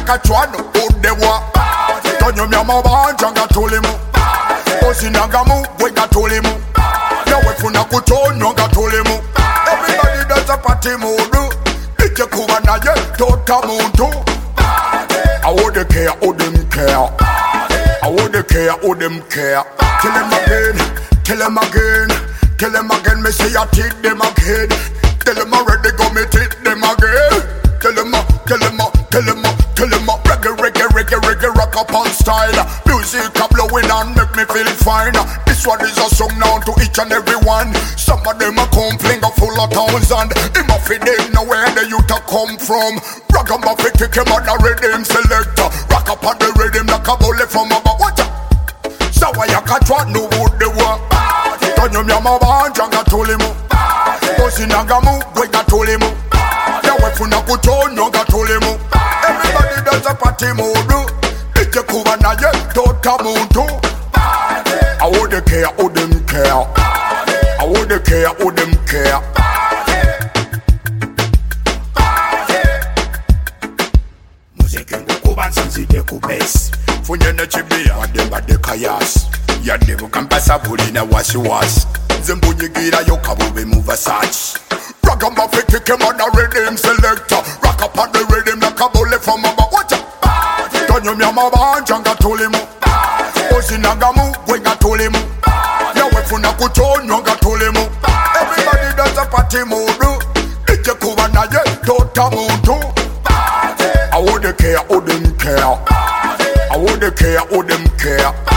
yakachwano udewa tonyo myama banja ngatulimu osinagamu wegatulimu yawefuna kutonyo ngatulimu. Everybody does a party mood ije kuba naye tota muntu. I wouldn't care, wouldn't care. I wouldn't care, wouldn't care. Kill him again, kill him again, kill him again. Me say I take them again. Tell him already go me take them again. Kill him, kill him, kill him, kill him. Reggae, reggae, reggae, reggae, rock up on style. Music a blowing and make me feel fine. This one is a song now to each and every one. Some of them a come finger full of thousand. Him a fi them know where the youth a come from. Rock and buffy kick him on the rhythm selector. Rock up on the rhythm like a bullet from a watch. So why you catch what no wood the work? Tonyo myama banja ngatulimu osinagamu wegatulimu yawefuna kutonyo ngatulimu. Everybody does a party mood ije kuba naye tota muntu. I wouldn't care, wouldn't care. I wouldn't care, wouldn't care. Muziki ngukuba nsinzide ku bass funyene chibia wademba de kayas yadebu kampasa bulina wasiwasi zembunyigira yo kabube mu Versace. Rock and buffy kick him on the rhythm selector. Rock up on the rhythm like a bullet from a watch. Tonyo myama banja ngatulimu osinagamu wegatulimu yawefuna kutonyo ngatulimu. Everybody does a party mood ije kuba naye tota muntu. I wouldn't care, wouldn't care. I wouldn't care, wouldn't care.